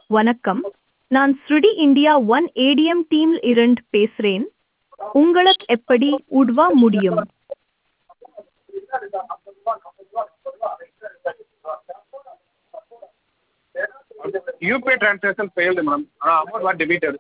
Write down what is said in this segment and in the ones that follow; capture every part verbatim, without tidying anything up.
வணக்கம், நான் ஸ்ருடி India one ATM team இருந்து பேசுறேன். உங்களுக்கு எப்படி உதவ முடியும்? U P I transaction failed, madam. Uh, amount was debited.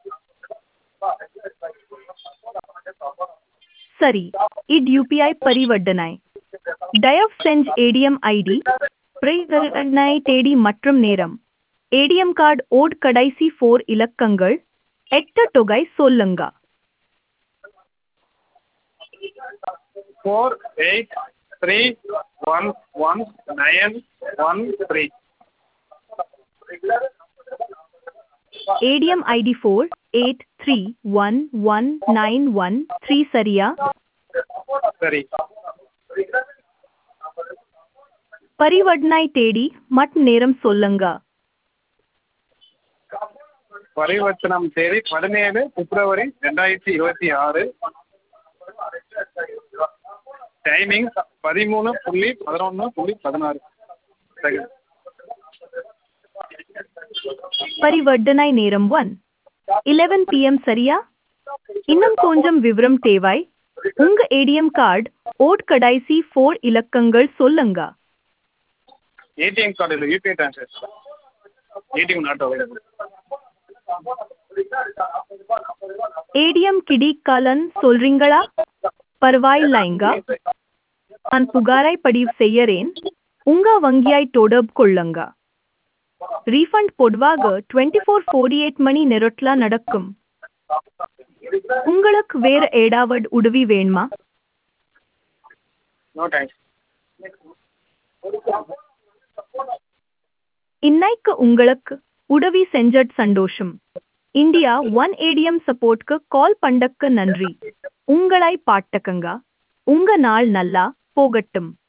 சரி, இது யூபிஐ பரிவர்த்தனை. தயவு செஞ்சு ஏடிஎம் ஐடி, பரிவர்த்தனை தேதி மற்றும் நேரம், ஏடிஎம் கார்டு ஓட் கடைசி ஃபோர் இலக்கங்கள், எட்டு தொகை சொல்லுங்க. Four eight three one one nine one three. ATM ID four eight three one one nine one three சரியா? சரி. பரிவர்த்தனை தேதி மற்றும் நேரம் சொல்லுங்க. பரிவர்த்தனம் தேதி பதினேழு பிப்ரவரி ரெண்டாயிரத்தி இருபத்தி ஆறு. டைமிங் பதிமூணு புள்ளி பதினொன்று புள்ளி பதினாறு செகண்ட். பரிவர்த்தனை நேரம் ஒன் இலெவன் பிஎம் சரியா? இன்னும் கொஞ்சம் விவரம் தேவை. உங்க ஏடிஎம் கார்டு ஓட் கடைசி ஃபோர் இலக்கங்கள் சொல்லுங்க. ஏடிஎம் கார்டு இல்லை, UPI transaction. ATM not available. ATM கிடைக்கலன்னு சொல்றீங்களா? பரவாயில்லைங்க, நான் புகாரை பதிவு செய்யறேன். உங்க வங்கியை தொடர்பு கொள்ளுங்க. ரீஃபண்ட் பொதுவாக டுவெண்ட்டி ஃபோர் ஃபோர்ட்டி எயிட் மணி நேரத்துல நடக்கும். உங்களுக்கு வேற ஏதாவது உதவி வேணுமா? No thanks. இன்னைக்கு உங்களுக்கு உதவி செஞ்சது சந்தோஷம். இந்தியா ஒன் ஏடிஎம் சப்போர்ட்க்கு கால் பண்ணக்கு நன்றி. உங்களை பாட்டுக்கங்க. உங்க நாள் நல்லா போகட்டும்.